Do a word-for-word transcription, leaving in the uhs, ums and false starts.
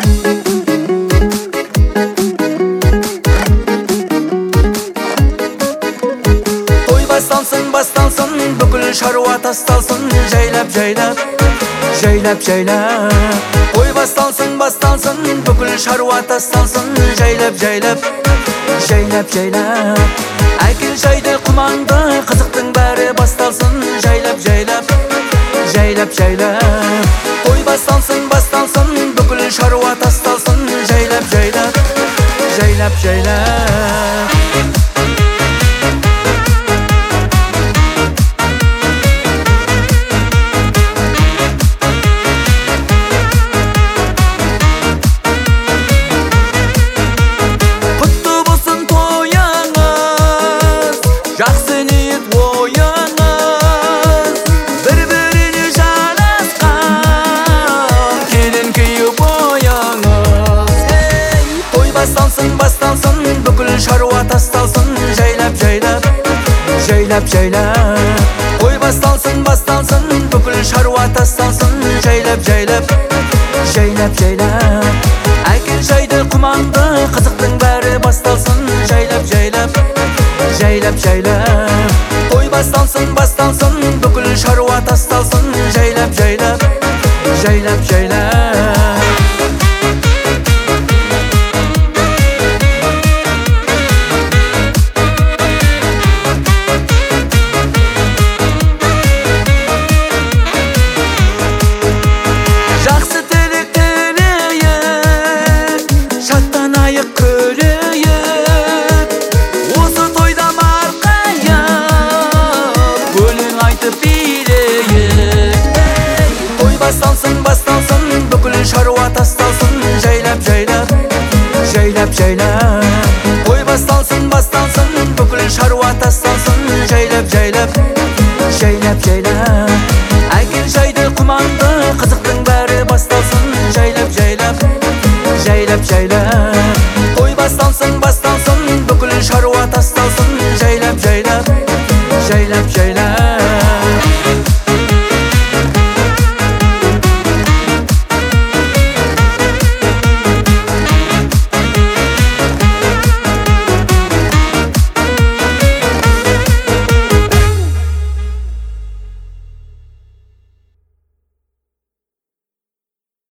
Басталсын, басталсын, бүкіл шаруа тасталсын, жайлап, жайлап, жайлап, жайлап. Той басталсын, басталсын, бүкіл шаруа тасталсын, жайлап, жайлап, жайлап, жайлап. Әкел жайды құманды, қызықтың бәрі басталсын, жайлап, жайлап, жайлап, жайлап. Той басталсын, басталсын, бүкіл шаруа тасталсын, жайлап, жайлап, жайлап, жайлап. Жақсы ниет ойыңыз, бір-біріне жарасқан келін күйі бойыңыз. Той басталсын, басталсын, бүкіл шаруа тасталсын, жайлап, жайлап, жайлап, жайлап. Той басталсын, басталсын, бүкіл шаруа тасталсын, жайлап, жайлап, жайлап, жайлап. Әкел жайды құманды, қызықтың бәрі басталсын, жайлап, жайлап, жайлап, жайлап. Той басталсын, басталсын, бүкіл шаруа тасталсын, жайлап, жайлап, жайлап, жайлап. Жақсы тілек тілейік, шаттанайық күлейік, осы тойда марқайып өлең айтып билейік. Той басталсын, басталсын, бүкіл шаруа тасталсын, жайлап, жайлап, жайлап, жайлап. Той басталсын, басталсын, бүкіл шаруа тасталсын, жайлап, жайлап, жайлап, жайлап. Әкел жайды құманды, қызықтың бәрі басталсын, жайлап, жайлап, жайлап, жайлап. Той басталсын, басталсын, бүкіл шаруа тасталсын, жайлап, жайлап, жайлап,